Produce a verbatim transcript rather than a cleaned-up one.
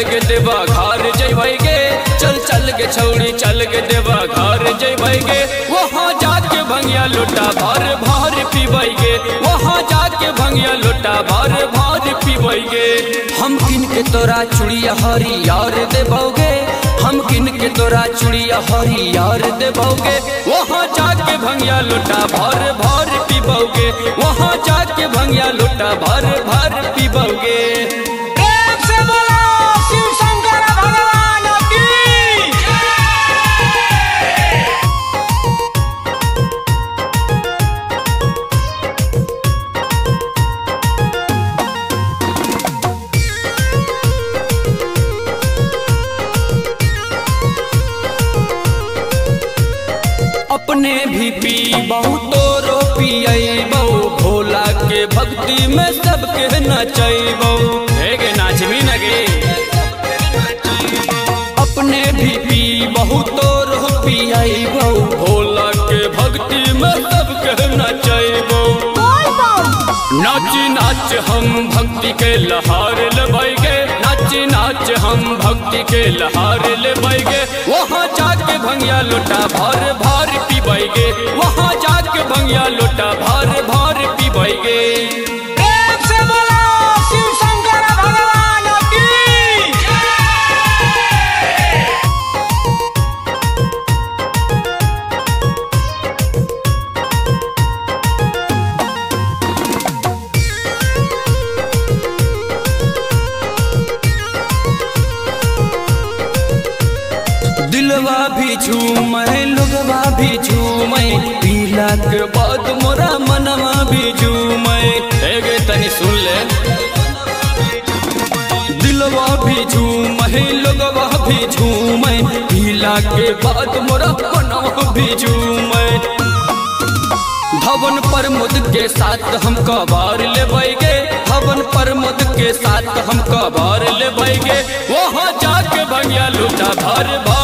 के देवा घर जइबै गे, चल चल के छौड़ी चल के देवा घर जइबै गे। वहाँ जाके भंगिया लोटा भर भर पीबै गे, वहाँ जाके भंगिया लोटा भर भर पीबै गे। हम किन के तोरा चूड़िया हरियर देबौगे, हम किन के तोरा चूड़िया हरियर देबौगे। वहाँ जाके भंगिया लोटा भर भर पीबौगे, वहाँ जाके भंगिया लोटा भर भर पीबौगे। अपने भी पी बहुत तो पियबौ, भोला के भक्ति में सबके नचैबौ। हेगे नाचबी न गे, अपने भी पी बहुत तो पियबौ, भोला के भक्ति में सबके नचैबौ। नाच नाच हम भक्ति के लहार लेबै गे, नाच नाच हम भक्ति के लहार लेबै गे। वहाँ जाके भंगिया लोटा भर भर पीबै गे, वहाँ जाके भंगिया लोटा भर भर पीबै गे। दिलवा भी झूमै लोगवा भी झूमै, पीला के बाद मोरा मनवा भी झूमै। हेगे तनी सुन ले, दिलवा भी झूमै लोगवा भी झूमै, पीला के बाद मोरा मनवा भी झूमै। धवन प्रमोद के साथ हम कबार लेबै गे, धवन प्रमोद के साथ हम कबार लेबै गे। वहाँ जाके भंगिया लोटा भर भर